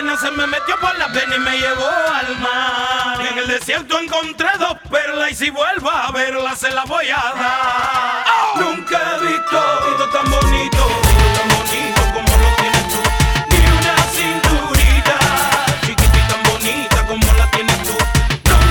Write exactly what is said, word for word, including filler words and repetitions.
arena se me metió por la pena y me llevó al mar. En el desierto encontré dos perlas y si vuelvo a verlas se las voy a dar. Oh. Nunca he visto, visto tan bonito.